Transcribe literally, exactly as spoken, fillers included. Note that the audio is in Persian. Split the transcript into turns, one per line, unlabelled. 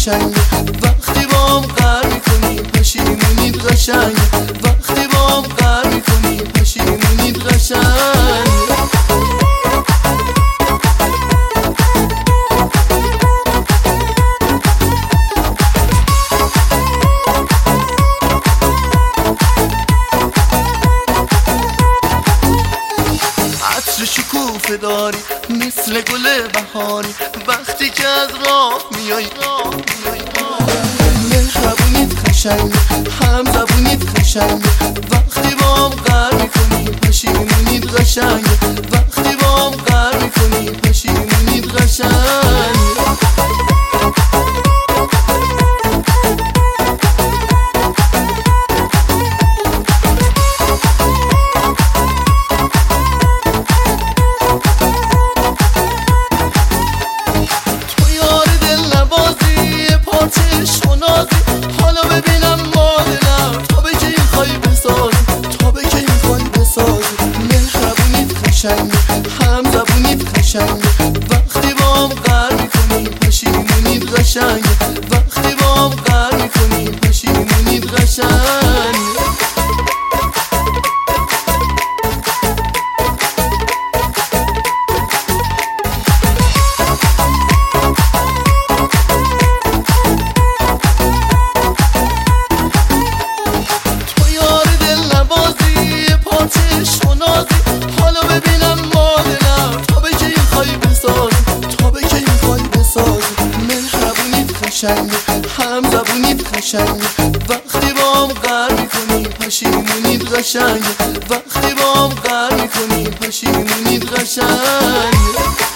قشنگ وقتی با هم قهر میکنی پشیمونید قشنگ وقتی با هم قهر میکنی پشیمونید قشنگ عطر شکوفه داری مثل گل بهاری وقتی که از راه میای مهربونید قشنگ هم زبونید قشنگ وقتی با هم قهر میکنی پشیمونید قشنگ وقتی با هم قهر میکنی پشیمونید قشنگ حالا ببینم مادرم تا به که این خواهی بسازی تا به که این خواهی بسازی مهربونید قشنگ هم زبونید قشنگ وقتی با هم قهر میکنی پشیمونید قشنگ وقتی با هم قهر میکنی پشیمونید قشنگ حالا ببینم مادرم تا به که این خواهی بسازی تا به که این خواهی بسازی مهربونید قشنگ هم زبونید قشنگ وقتی با هم قهر میکنی پشیمونید قشنگ وقتی با هم قهر میکنی پشیمونید قشنگ